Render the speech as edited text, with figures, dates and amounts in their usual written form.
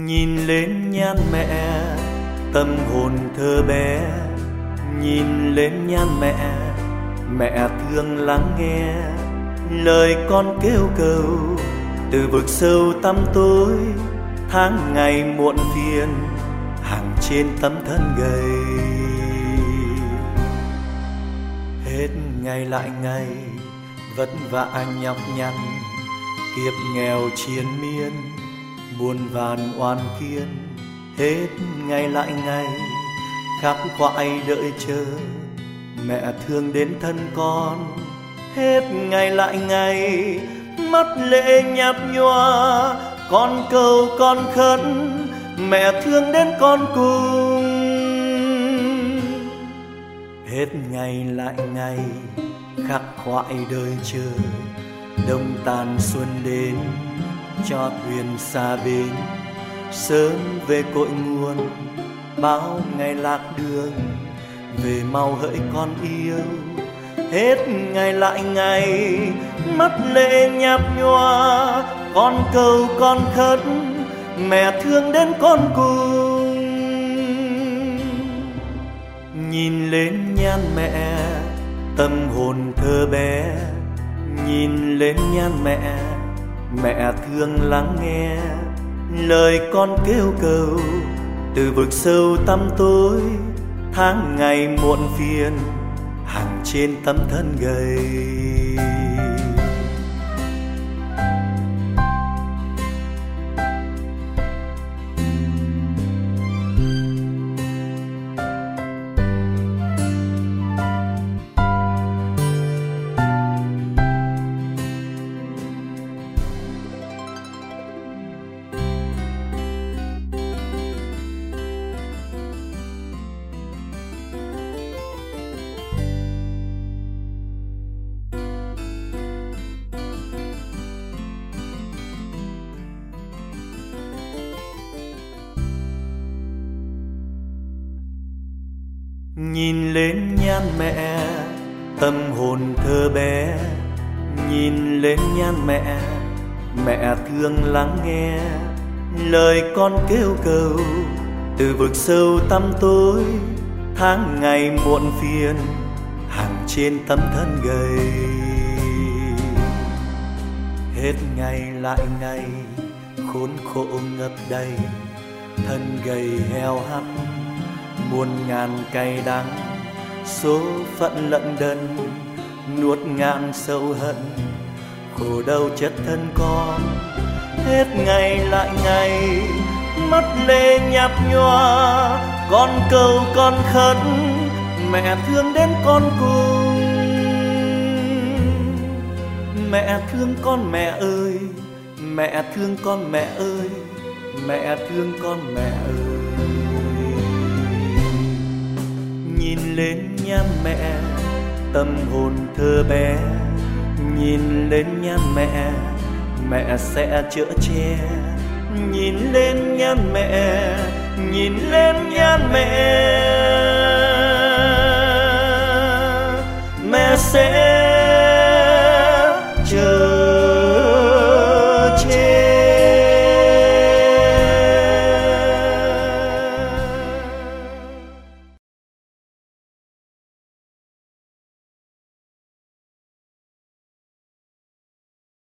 Nhìn lên nhan mẹ, tâm hồn thơ bé. Nhìn lên nhan mẹ, mẹ thương lắng nghe lời con kêu cầu. Từ vực sâu tăm tối, tháng ngày muộn phiền, hàng trên tấm thân gầy. Hết ngày lại ngày, vất vả nhọc nhằn, kiếp nghèo triền miên, muôn vàn oan kiên. Hết ngày lại ngày, khắc khoải đợi chờ, mẹ thương đến thân con. Hết ngày lại ngày, mắt lệ nhạt nhòa, con cầu con khấn, mẹ thương đến con cùng. Hết ngày lại ngày, khắc khoải đời chờ, đông tàn xuân đến, cho thuyền xa bến. Sớm về cội nguồn, bao ngày lạc đường, về mau hỡi con yêu. Hết ngày lại ngày, mắt lệ nhạt nhòa, con cầu con khấn, mẹ thương đến con cùng. Nhìn lên nhan mẹ, tâm hồn thơ bé. Nhìn lên nhan mẹ, mẹ thương lắng nghe lời con kêu cầu. Từ vực sâu tăm tối, tháng ngày muộn phiền, hàng trên tấm thân gầy. Nhìn lên nhan mẹ, tâm hồn thơ bé. Nhìn lên nhan mẹ, mẹ thương lắng nghe lời con kêu cầu. Từ vực sâu tăm tối, tháng ngày muộn phiền, hàng trên tấm thân gầy. Hết ngày lại ngày, khốn khổ ngập đầy, thân gầy heo hắt, muôn ngàn cay đắng. Số phận lận đận, nuốt ngàn sâu hận, khổ đau chất thân con. Hết ngày lại ngày, mắt lệ nhạt nhòa, con cầu con khấn, mẹ thương đến con cùng. Mẹ thương con mẹ ơi, mẹ thương con mẹ ơi, mẹ thương con mẹ ơi. Nhìn lên nhan mẹ, tâm hồn thơ bé. Nhìn lên nhan mẹ, mẹ sẽ chở che. Nhìn lên nhan mẹ, nhìn lên nhan mẹ sẽ chờ